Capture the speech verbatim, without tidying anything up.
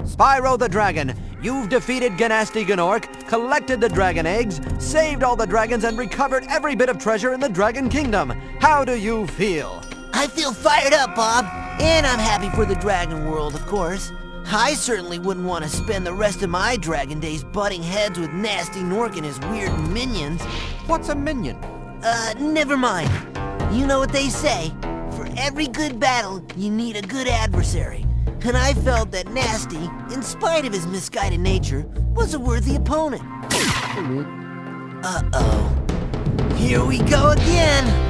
Spyro the Dragon, you've defeated Gnasty Gnorc, collected the dragon eggs, saved all the dragons, and recovered every bit of treasure in the Dragon Kingdom. How do you feel? I feel fired up, Bob. And I'm happy for the Dragon World, of course. I certainly wouldn't want to spend the rest of my Dragon days butting heads with Gnasty Gnorc and his weird minions. What's a minion? Uh, never mind. You know what they say. For every good battle, you need a good adversary. And I felt that Gnasty, in spite of his misguided nature, was a worthy opponent. Uh-oh. Here we go again.